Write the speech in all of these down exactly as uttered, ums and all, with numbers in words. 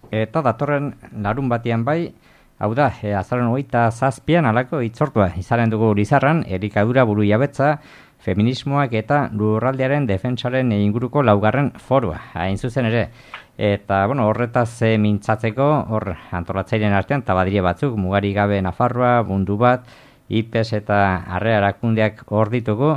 Eta datorren larun batian bai, hau da, e, azaroan hogeita zazpian alako itzortua izanen dugu Lizarran, elikadura buru jabetza, feminismoak eta lurraldearen defentsaren inguruko laugarren forua, hain zuzen ere. Eta, bueno, horretaz e, mintzatzeko, hor antolatzaileen artean, tabadire batzuk, mugari gabe Nafarroa, mundu bat, I P E S eta Arrea Erakundeak hor ditugu,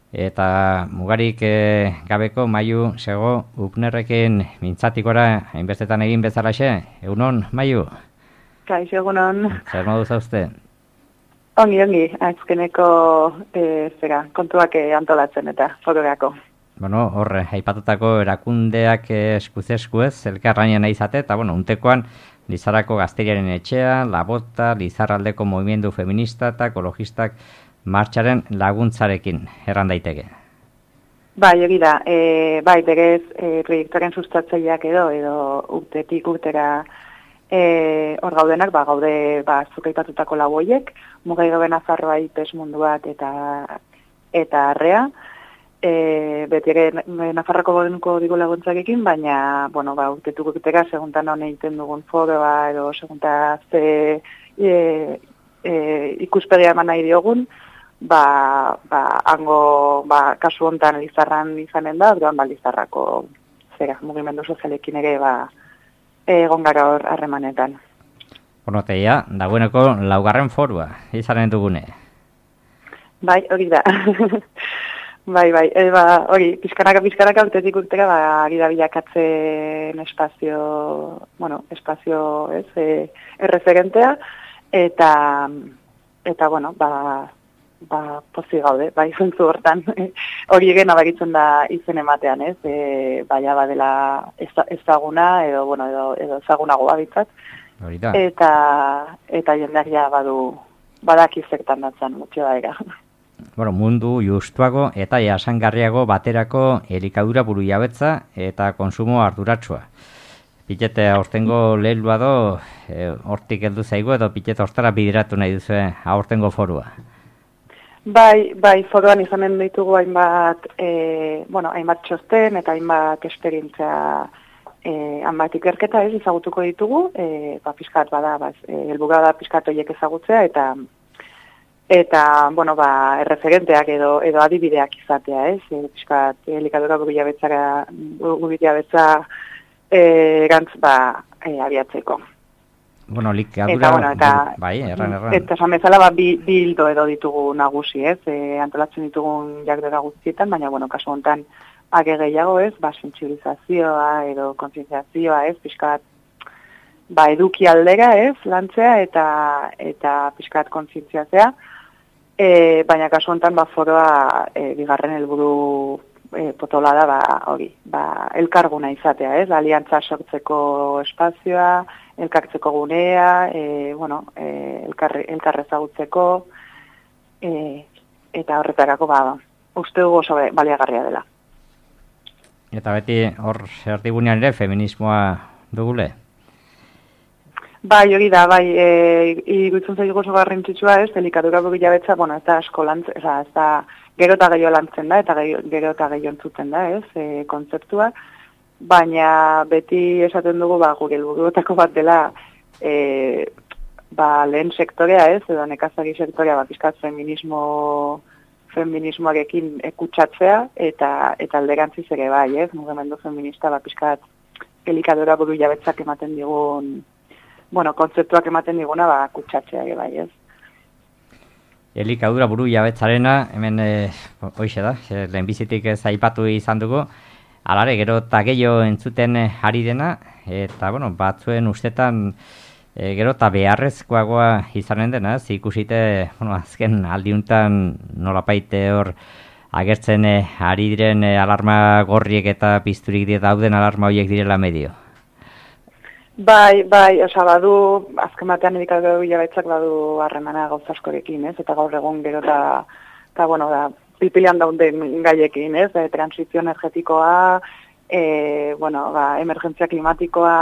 eta mugarik e, gabeko Maiu Sego Upnerrekin mintzatikora hainbestetan egin bezalaxe. Egunon, Maiu? Kaixo, egunon. Zer modu zauzte? Ongi, ongi, azkeneko e, zera, kontuak e, antolatzen eta fotogako. Bueno, horre, aipatutako erakundeak eskuz-eskuz, elkarrainan nahi izate, eta bueno, untekoan Lizarrako Gazteriaren Etxea, Labota, Lizarraldeko Movimendu Feminista eta Ekologistak martxaren laguntzarekin erran daiteke. Bai, hori da, e, bai, berez e, proiektuaren sustatzaileak edo, edo urtetik urtera e, hor gaudenak, ba, gaude ba, zuk aipatutako lau horiek, mugai gabe Nafarroa, I P E S mundu bat eta, eta Arrea, e, beti ere Nafarroko gobernuko digu laguntzarekin, baina, bueno, ba, urtetik urtera, seguntan hone egiten dugun foroa, edo segunta ze e, e, ikuspegia eman nahi diogun, ba, ba, hango, ba, kasu hontan Lizarran izanen da, orduan ba, Lizarrako zera, mugimendu sozialekin ere, ba, egon gara hor harremanetan. Bueno, teia, dagoeneko laugarren forua, izanen dugune. Bai, hori da. bai, bai, e, ba, hori, pizkanaka, pizkanaka, urtetik urtera, ba, ari da bilakatzen espazio, bueno, espazio, ez, e, erreferentea, eta, eta, bueno, ba, ba, pozi gaude, bai, zentzu hortan, hori egen abaritzen da izen ematean, ez, e, baina badela ezaguna, edo, bueno, edo, edo ezagunagoa bitzat, eta, eta jendeak ja badu, badaki zertan datzen, mutxo da era. Bueno, mundu justuago eta jasangarriago baterako elikadura buru jabetza eta konsumo arduratsua. Pitete aurtengo lehilua do, e, hortik heldu zaigu edo pitete hortara bideratu nahi duzu aurtengo forua. Bai, bai, foroan izanen ditugu hainbat, e, bueno, hainbat txosten eta hainbat esperientzia, e, hainbat ikerketa ez ezagutuko ditugu, e, ba, pizkat bada, ba, e, helburua da pizkat horiek ezagutzea eta eta, bueno, ba, erreferenteak edo edo adibideak izatea, ez? E, pizkat elikadura buru jabetzara, buru jabetza e, gantz, ba, e, abiatzeko. Bueno, likadura, eta, bueno, eta, bai, erran, erran. Eta esan bezala, ba, bi, bi hildo edo ditugu nagusi, ez? E, antolatzen ditugun jakdera guztietan, baina, bueno, kasu honetan, age gehiago, ez? Ba, sentsibilizazioa edo kontzientziazioa, ez? Pixkat, ba, eduki aldera, ez? Lantzea eta eta pixkat kontzientziatzea. E, baina kasu honetan, ba, foroa e, bigarren helburu e, potola da, ba, hori, ba, elkarguna izatea, ez? Aliantza sortzeko espazioa, elkartzeko gunea, e, bueno, e, elkar, elkarrezagutzeko, e, eta horretarako, ba, uste dugu oso baliagarria dela. Eta beti hor erdigunean ere feminismoa dugule? Bai, hori da, bai, e, igutzen zaigu oso garrantzitsua, ez, elikadura buru jabetza, bueno, ez da asko lantz, ez da, ez da, gero eta gehiago lantzen da, eta gero eta gehiago entzuten da, ez, e, kontzeptua, baina beti esaten dugu, ba, gure helburuetako bat dela, e, ba, lehen sektorea, ez, edo nekazari sektorea, ba, pizkat feminismo, feminismoarekin ekutsatzea, eta, eta alderantziz ere bai, ez, mugimendu feminista, ba, pizkat elikadura buru jabetzak ematen digun, bueno, kontzeptuak ematen diguna, ba, kutsatzea ere bai, ez. Elikadura buru jabetzarena, hemen, e, hoixe da, lehenbizitik ez aipatu izan dugu, alare, gero eta gehiago entzuten ari dena, eta, bueno, batzuen ustetan e, gero eta beharrezkoagoa izanen dena, ez, ikusite, bueno, azken aldiuntan nolapaite hor agertzen e, ari diren e, alarma gorriek eta pizturik dauden alarma horiek direla medio. Bai, bai, oza, badu, azken batean elikadura buru jabetzak badu harremana gauza askorekin, ez, eta gaur egun gero eta, eta, bueno, da, pilpilean dauden gaiekin, ez, e, transizio energetikoa, e, bueno, ba, emergentzia klimatikoa,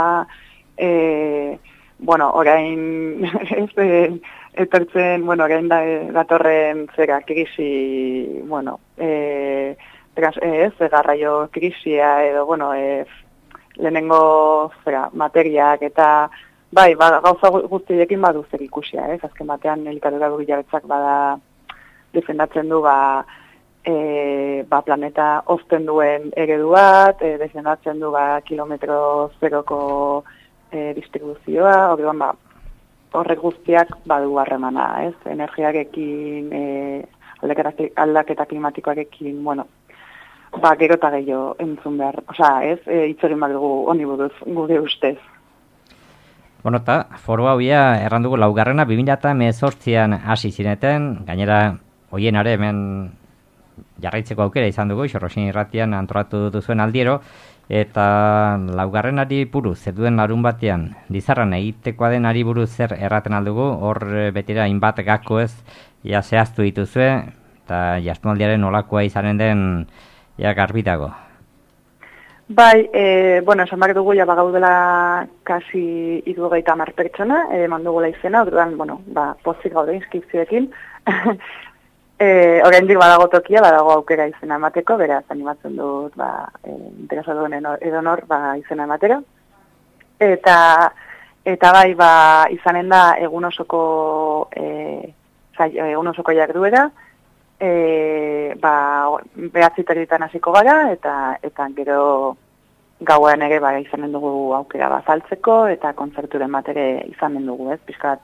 e, bueno, orain, ez, e, etortzen, bueno, orain da, datorren zera, krisi, bueno, e, trans, ez, garraio krisia, edo, bueno, e, lehenengo zera, materiak eta bai, ba, gauza guztiekin badu zer ikusia, ez? Azken batean elikadura buru jabetzak bada defendatzen du ba, e, ba planeta ozten duen eredu bat, e, defendatzen du ba kilometro zeroko e, distribuzioa, orduan ba horrek guztiak badu harremana, ez? Energiarekin, e, aldaketa klimatikoarekin, bueno, ba, gero eta gehiago entzun behar, osea, ez, e, hitz egin behar dugu honi buruz, gure ustez. Bueno, eta foru hauia erran dugu laugarrena bi mila hemezortzian hasi zineten, gainera hoienare hemen jarraitzeko aukera izan dugu, Xorroxin irratian antolatu duzuen aldiero, eta laugarrenari buruz, zer duen larun batean, Lizarran egitekoa denari buruz zer erraten aldugu, hor betira hainbat gako ez, ja zehaztu dituzue, eta jaztunaldiaren nolakoa izanen den, ja garbitago. Bai, e, bueno, esan behar dugu, ja bagaudela kasi hirurogeita hamar pertsona, eman dugula izena, orduan, bueno, ba, pozik gaude inskripzioekin. e, Oraindik badago tokia, badago aukera izena emateko, beraz animatzen dut, ba, e, interesatuen edonor, ba, izena ematera. Eta, eta bai, ba, izanen da egun osoko, e, zai, egun osoko jarduera, E, ba, behatzitaritan hasiko gara, eta eta gero gauean ere ba, izanen dugu aukera bazaltzeko, eta kontzerturen bat ere izanen dugu, ez, pixkat,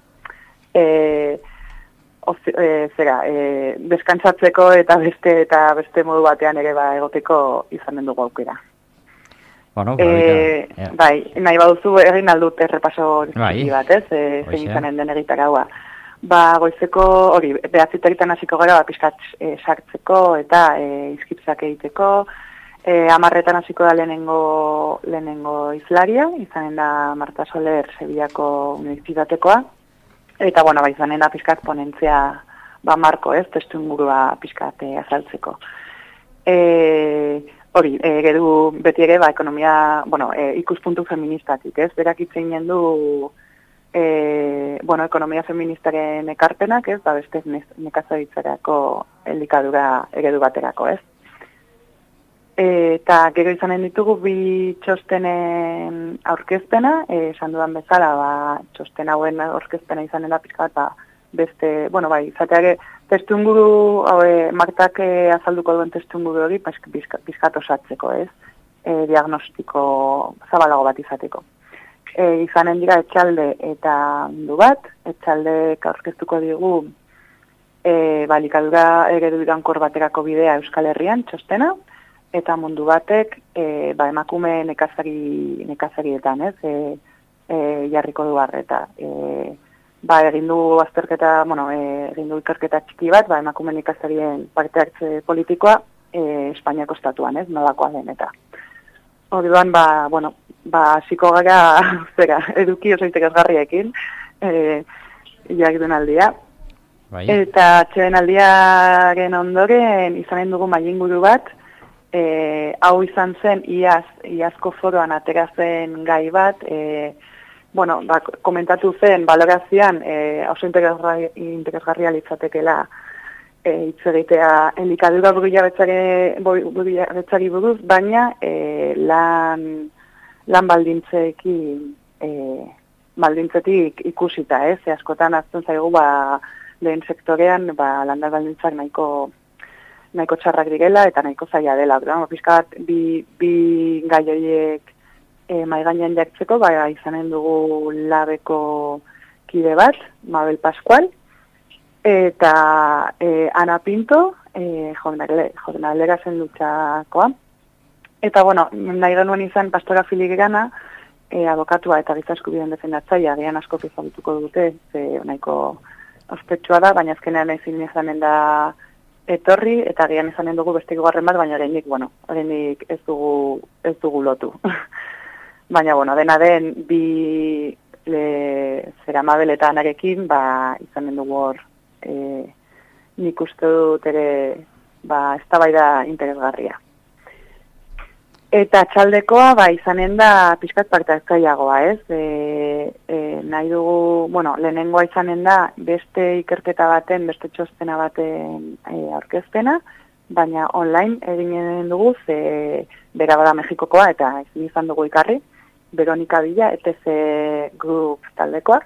e, ozi, e, zera, e, deskantzatzeko eta beste eta beste modu batean ere ba, egoteko izanen dugu aukera. Bueno, e, yeah. Bai, nahi baduzu egin aldut errepaso bai. bat, ez, e, zein izanen den egitaraua. Ba, goizeko, hori, behatzitaritan hasiko gara, ba, pixkat e, sartzeko eta e, izkipzak egiteko. E, amarretan hasiko da lehenengo, lehenengo izlaria, izanen da Marta Soler Sevillako Unibertsitatekoa. Eta, bueno, ba, izanen da pixkat ponentzia, ba, marko, ez, testu ingurua pixkat e, azaltzeko. E, hori, e, geru beti ere, ba, ekonomia, bueno, e, ikuspuntu feministatik, ez, berak itzeinen du, E, bueno, ekonomia feministaren ekarpenak, ez, ba, beste nekazaritzarako elikadura eredu baterako, ez. E, eta gero izanen ditugu bi txostenen aurkezpena, e, esan dudan bezala, ba, txosten hauen aurkezpena izanen da pizka bat, ba, beste, bueno, bai, izateare testunguru, haue, Martak e, azalduko duen testunguru hori, pizkat osatzeko, ez, e, diagnostiko zabalago bat izateko. E, izanen dira etxalde eta mundu bat, etxaldek aurkeztuko digu e, balikadura eredu irankor baterako bidea Euskal Herrian txostena, eta mundu batek e, ba, emakume nekazari, nekazarietan, ez, e, e, jarriko du barreta. E, ba, egin du azterketa, bueno, e, egin du ikerketa txiki bat, ba, emakume nekazarien parte hartze politikoa e, Espainiako estatuan, ez, nolakoa den eta. Orduan, ba, bueno, ba, hasiko gara, zera, eduki oso interesgarriekin, e, jakitun aldia. Bai. Eta txeden aldiaren ondoren izanen dugu mailinguru bat, e, hau izan zen iaz, iazko foroan atera zen gai bat, e, bueno, ba, komentatu zen balorazioan e, oso interesgarria, interesgarria litzatekela hitz e, egitea elikadura burujabetzari buruz, baina e, lan, lan baldintzeekin e, baldintzetik ikusita, ez? E, askotan azten zaigu ba, lehen sektorean ba, landar baldintzak nahiko nahiko txarrak direla eta nahiko zaila dela. Pero, pizkat, bi, bi gai horiek e, mai gainean jartzeko, ba, izanen dugu labeko kide bat, Mabel Pascual, eta e, Ana Pinto, e, jornalera zen dutxakoa. Eta, bueno, nahi genuen izan Pastora Filigrana, e, abokatua eta giza eskubideen defendatzaia, agian asko ezagutuko dute, ze nahiko ospetsua da, baina azkenean ezin izanen da etorri, eta agian izanen dugu beste hirugarren bat, baina oraindik, bueno, oraindik ez dugu, ez dugu lotu. Baina, bueno, dena den, bi le, zera Mabel eta Anarekin, ba, izanen dugu hor, e, nik uste dut ere, ba, eztabaida interesgarria. Eta txaldekoa, ba, izanen da pixkat parte hartzaileagoa, ez? E, e, nahi dugu, bueno, lehenengoa izanen da beste ikerketa baten, beste txostena baten e, aurkezpena, baina online eginen dugu, ze bera bada Mexikokoa, eta ezin izan dugu ikarri, Veronika Villa, E T C Group taldekoak.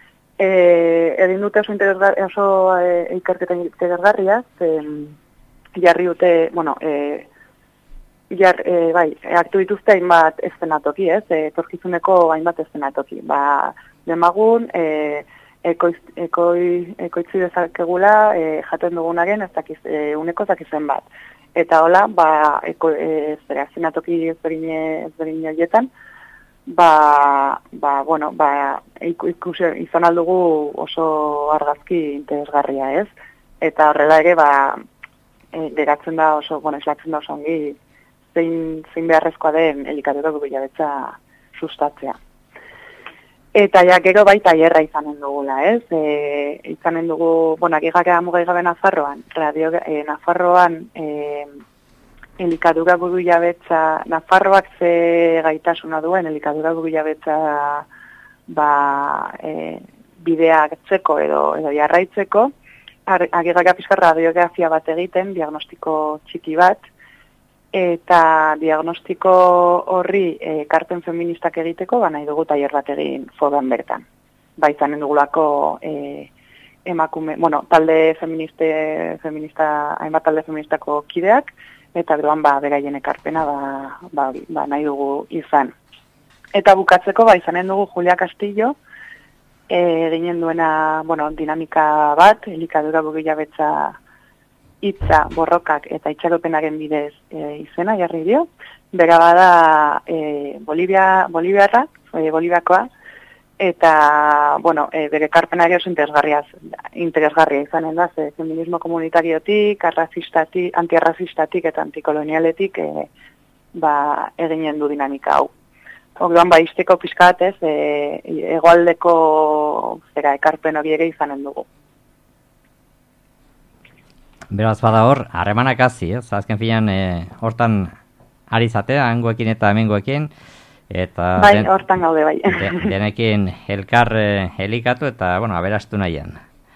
E, egin dute oso, oso e, ikerketa interesgarria, jarri dute, bueno, e, jar, e, bai, hartu dituzte hainbat eszenatoki, ez, e, torkizuneko hainbat eszenatoki. Ba, demagun, e, ekoiz, ekoi, ekoitzi dezakegula e, jaten dugunaren ez dakiz, e, uneko zakizen bat. Eta hola, ba, eko, e, eszenatoki ezberdin ezberdin horietan, ba, ba, bueno, ba, ikusi izan aldugu oso argazki interesgarria, ez? Eta horrela ere, ba, e, geratzen da oso, bueno, eslatzen da oso ongi, zein, zein beharrezkoa den elikadura bilabetza sustatzea. Eta ja, gero bai tailerra izanen dugula, ez? E, izanen dugu, bueno, agigara mugai gabe Nafarroan, radio, e, Nafarroan, e, elikadura buru jabetza, Nafarroak ze gaitasuna duen, elikadura buru jabetza ba, e, bidea gertzeko edo, edo jarraitzeko, agigara pizkar radiografia bat egiten, diagnostiko txiki bat, eta diagnostiko horri ekarpen feministak egiteko, ba nahi dugu tailer bat egin foran bertan. Ba izanen dugulako e, emakume, bueno, talde feministe, feminista, hainbat talde feministako kideak, eta beruan ba, beraien ekarpena ba, ba, ba, nahi dugu izan. Eta bukatzeko ba, izanen dugu Julia Castillo, e, ginen duena bueno, dinamika bat, elikadura burujabetza hitza, borrokak eta itxaropenaren bidez e, izena jarri dio. Bera bada e, Bolivia, Boliviarra, e, Boliviakoa, eta, bueno, e, bere karpenari oso interesgarria, interesgarria izanen da, ze feminismo komunitariotik, arrazistatik, antiarrazistatik eta antikolonialetik e, ba, eginen du dinamika hau. Orduan, ba, izteko pizkatez, e, egoaldeko zera, ekarpen hori ere izanen dugu. Beraz, bada hor, harremanak hazi, ez? Azken filan, e, hortan ari zatea, hangoekin eta hemengoekin, eta bai, den, hortan gaude bai. De, denekin elkar e, elikatu eta, bueno, aberastu nahian.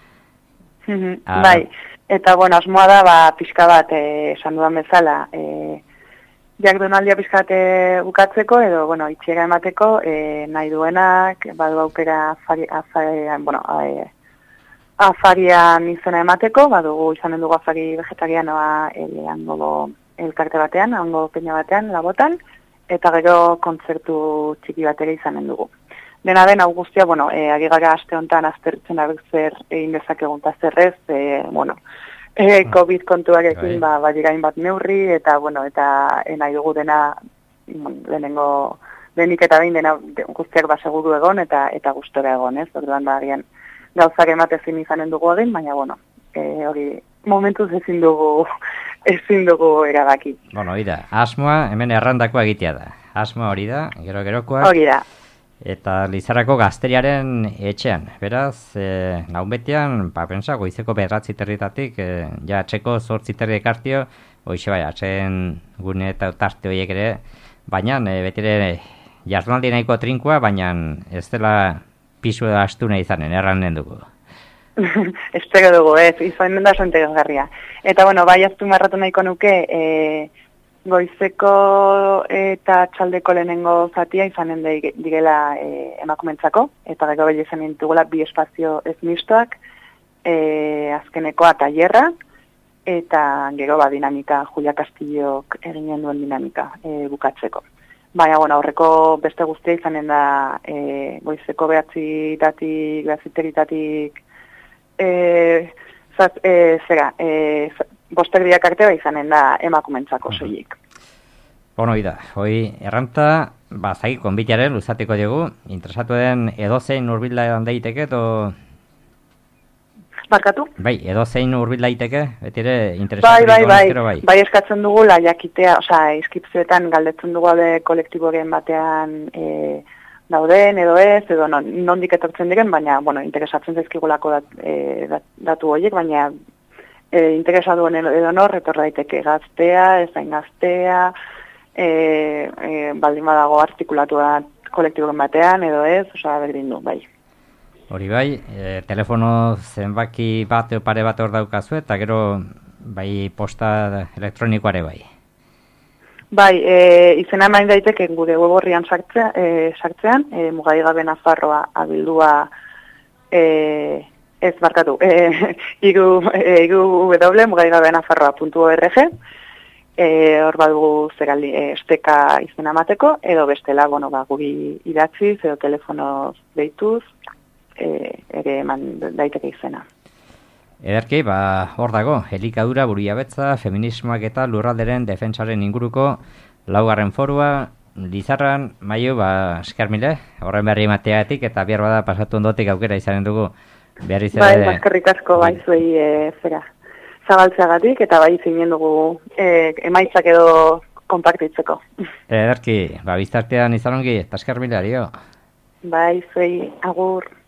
Ar... Bai, eta, bueno, asmoa da, ba, pixka bat, e, esan dudan bezala, e, jardunaldia pixka bat bukatzeko, edo, bueno, itxiera emateko, e, nahi duenak, badu aukera afari, afari, bueno, e, afarian izena emateko, badugu izanen dugu afari vegetarianoa e, hango elkarte batean, hango peña batean, labotan, eta gero kontzertu txiki bat ere izanen dugu. Dena den, hau guztia, bueno, e, agigara aste honetan aztertzen abek zer egin dezakegun ta zerrez, e, bueno, e, COVID kontuarekin, ba, badirain bat neurri, eta, bueno, eta e, nahi dugu dena, denengo, denik eta behin dena guztiak ba seguru egon, eta eta gustora egon, ez? Orduan, ba, agian, gauzak ematezin izanen dugu egin, baina, bueno, e, hori, momentuz ezin dugu, ezin dugu erabaki. Bueno, hori da, asmoa hemen errandakoa egitea da. Asmoa hori da, gero-gerokoak. Hori da. Eta Lizarrako gazteriaren etxean. Beraz, e, naun betian, ba, pensa, goizeko bedratzi territatik, e, ja, atxeko zortzi terri ekartio, hoxe bai, atxen gune eta tarte horiek ere, baina, e, betire, jardunaldi nahiko trinkoa, baina ez dela pisu da astuna izanen, erranen dugu. Espero dugu, ez, izan da oso interesgarria. Eta, bueno, bai aztu marratu nahiko nuke, e, goizeko eta txaldeko lehenengo zatia izanen digela e, emakumentzako, eta gero behi izan dugula bi espazio ez mistoak, e, azkenekoa tailerra, eta gero ba dinamika, Julia Castillok eginen duen dinamika e, bukatzeko. Baina, bueno, aurreko beste guztia izanen da e, goizeko behatzitatik, behatziteritatik, e, zat, e, zera, e, bostek diak arte ba izanen da emakumentzako soilik. Bueno, hoi da, hoi erranta, ba, zagi, konbitiaren luzatiko dugu, interesatu den edozein urbilda edan daiteke, edo... Barkatu? Bai, edozein urbilda daiteke, betire interesatu bai, bai, bai, bai, bai, eskatzen dugu, la jakitea, osea, izkipzuetan galdetzen dugu de kolektiboren batean e, dauden, edo ez, edo non, nondik etortzen diren, baina, bueno, interesatzen zaizkigulako dat, e, dat, datu horiek, baina e, interesatu edo nor, etorra daiteke gaztea, ezain gaztea, e, e, baldin badago artikulatu bat kolektiboren batean, edo ez, osea, berdin du, bai. Hori bai, e, telefono zenbaki bat edo pare bat hor daukazu, eta gero bai posta elektronikoare bai. Bai, e, izena emain daiteke gure web orrian sartzea, e, sartzean, e, mugaigabe Nafarroa abildua, e, ez barkatu, e, igu, e, igu w mugaigabe nafarroa puntu org, e, hor badugu zeraldi, e, esteka izena emateko, edo bestela, bueno, ba, gugi idatziz, edo telefono deituz, e, ere eman daiteke izena. Ederki, ba, hor dago, elikadura burujabetza, feminismoak eta lurralderen defentsaren inguruko laugarren forua, Lizarran, Maio, ba, esker mile, horren berri emateatik eta bihar bada pasatu ondotik aukera izanen dugu. Berriz ere... Bai, baskarrik asko bai zuei e, zera, zabaltzeagatik eta bai zinen dugu e, emaitzak edo konpartitzeko. Ederki, ba, biztartean izan ongi, eta esker mile, adio. Bai, zuei, agur.